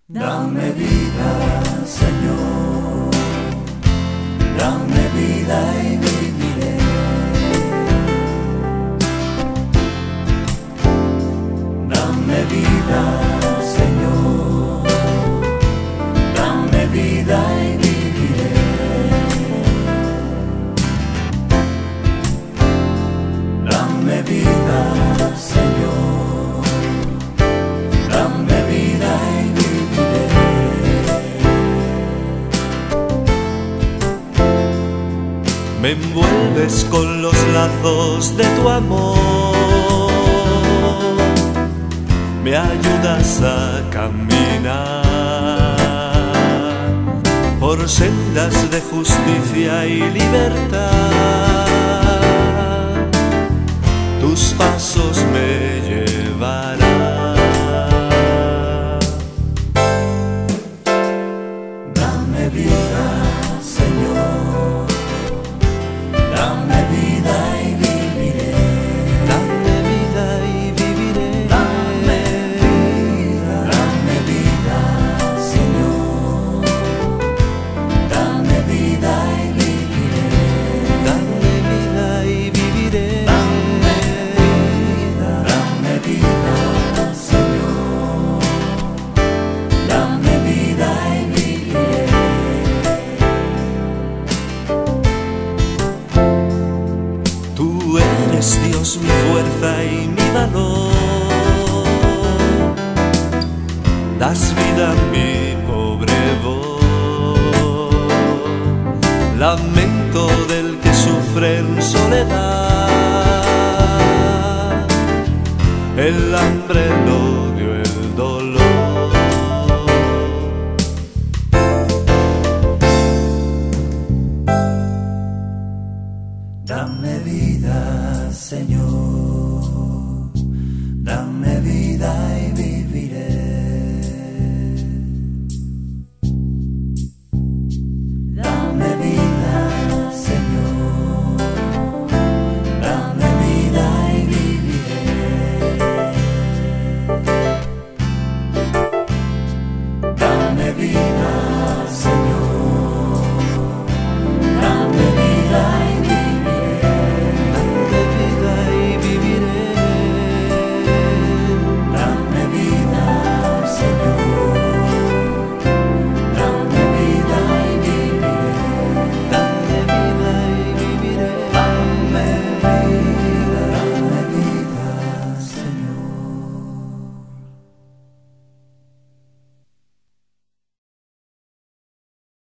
Dame vida, Señor, dame vida y viviré. Dame vida, Señor, dame vida y viviré. Dame vida, Señor, dame vida y viviré. Me envuelves con los lazos de tu amor, me ayudas a caminar por sendas de justicia y libertad. Tus pasos me llevarán. Dame vida, Señor, dame vida y viviré. Dame vida y viviré. Dame vida, Señor, dame vida y viviré. Dame vida y viviré. Dame vida, Señor, dame vida y viviré. Tú eres Dios, mi fuerza y mi valor. Das vida a mi pobre voz. Lamento del que sufre en soledad. El hambre lo